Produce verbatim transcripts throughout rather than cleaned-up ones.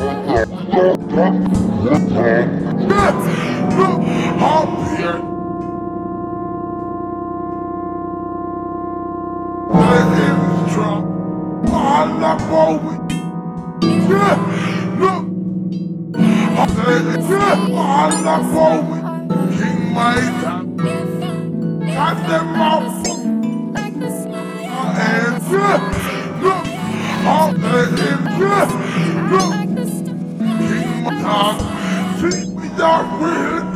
King Maida, got them off and look, all that in look, King Maida, treat me dark with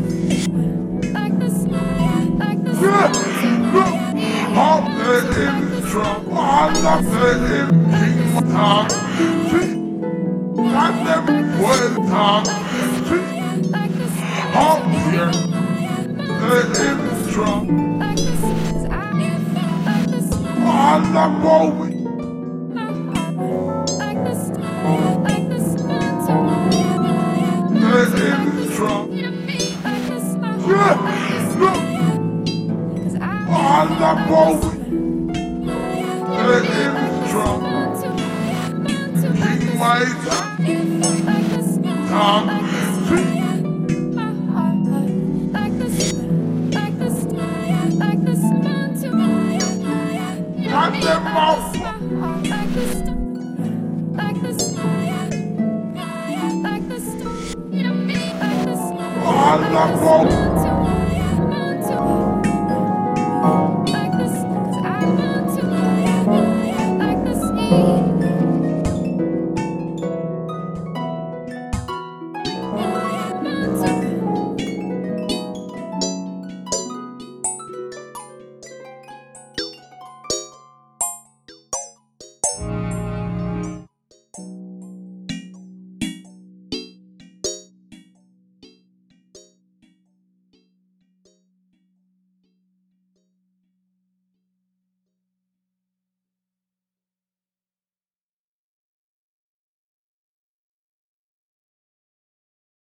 look, all that in trouble, all that in King Maida, treat got them with talk, treat all here, that in trouble. I'm not going. Let him drop. Yeah, look. I'm not going. Let him drop. King Maida. Talk. Got them off. I'm not going.